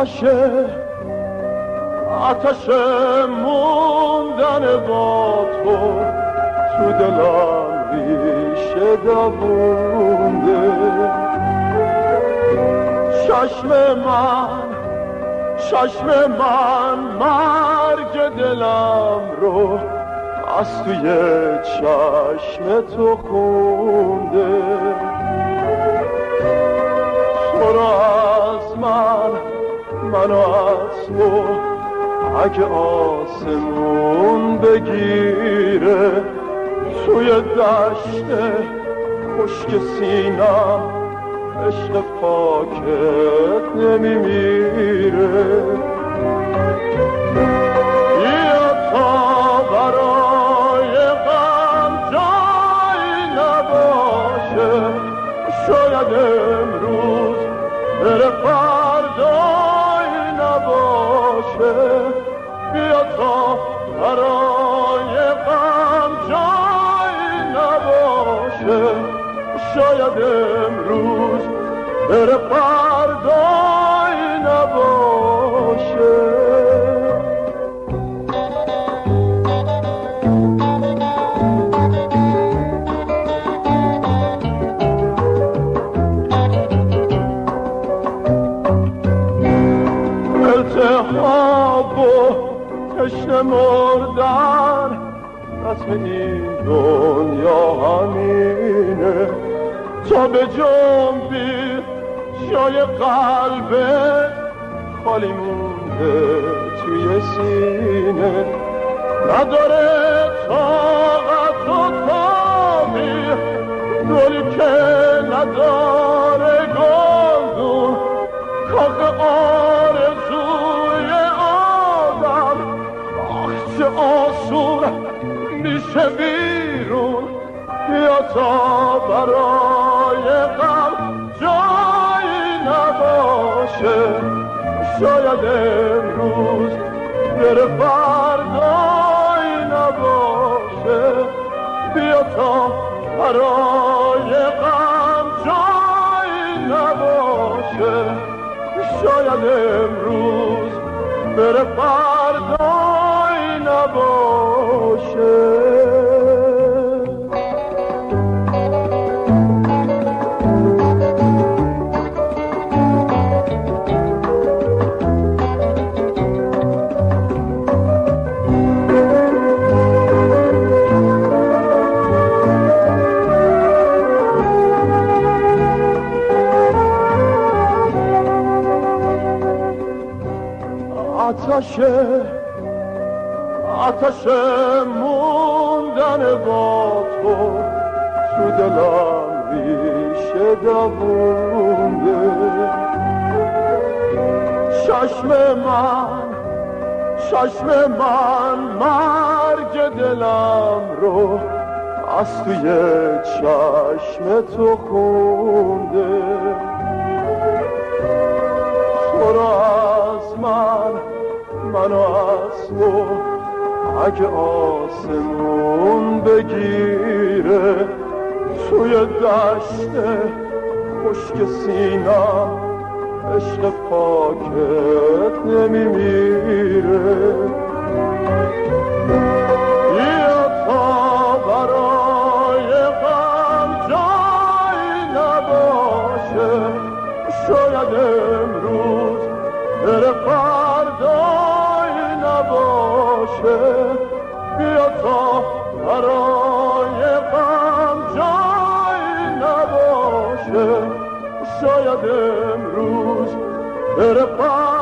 آتش موندن با تو دلم ریشه دوونده. چشم من مرگ دلم رو از توی چشم تو خونده. تو رو از منو از تو اگه آسمون بگیره، توی دشت خشک سینم عشق پاکت نمیمیره. بیا تا برای غم جایی نباشه، شاید امروز بره فردایی نباشه. بیا تا برای غم جایی نباشه، شاید امروز بره فردایی نباشه. التهاب و تشنه مردن رسم این دنیا همینه. تا به جنبی جای قلبت خالی مونده توی سینه. نداره طاقت و تابی گلی که نداره گلدون. کاخ آرزوی آدم آخ چه آسون میشه بیرون. بیا تا برای غم جایی نباشه، شاید امروز بره فردایی نباشه. بیا تا برای غم جایی نباشه، شاید امروز بره فردایی نباشه. آتش موندن با تو دلم ریشه دوونده. چشم من مرگ دلم رو از توی چشم تو خونده. تو رو از منو از تو اگه آسمون بگیره، توی دشت خشک سینم عشق پاکت نمیمیره. بیا تا برای غم جایی نباشه، شاید امروز بره فردایی نباشه. بیا تا برای غم جایی نباشه، شاید امروز بره